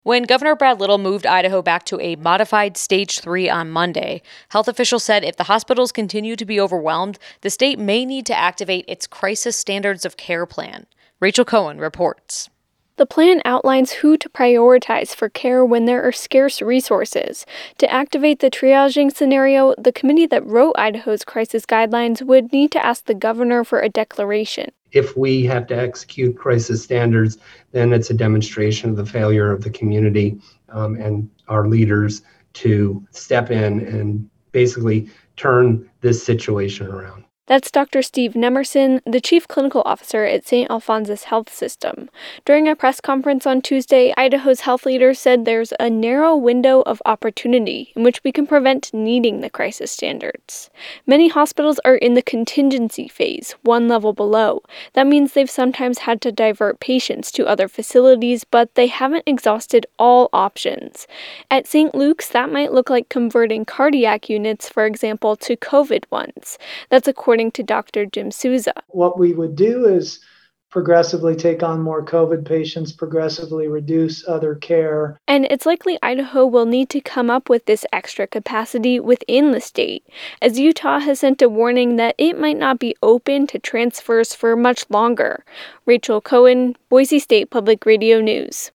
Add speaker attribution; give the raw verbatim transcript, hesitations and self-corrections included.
Speaker 1: When Governor Brad Little moved Idaho back to a modified stage three on Monday, health officials said if the hospitals continue to be overwhelmed, the state may need to activate its crisis standards of care plan. Rachel Cohen reports.
Speaker 2: The plan outlines who to prioritize for care when there are scarce resources. To activate the triaging scenario, the committee that wrote Idaho's crisis guidelines would need to ask the governor for a declaration.
Speaker 3: If we have to execute crisis standards, then it's a demonstration of the failure of the community um, and our leaders to step in and basically turn this situation around.
Speaker 2: That's Doctor Steve Nemerson, the chief clinical officer at Saint Alphonsus Health System. During a press conference on Tuesday, Idaho's health leader said there's a narrow window of opportunity in which we can prevent needing the crisis standards. Many hospitals are in the contingency phase, one level below. That means they've sometimes had to divert patients to other facilities, but they haven't exhausted all options. At Saint Luke's, that might look like converting cardiac units, for example, to COVID ones. That's according to Doctor Jim Souza.
Speaker 4: What we would do is progressively take on more COVID patients, progressively reduce other care.
Speaker 2: And it's likely Idaho will need to come up with this extra capacity within the state, as Utah has sent a warning that it might not be open to transfers for much longer. Rachel Cohen, Boise State Public Radio News.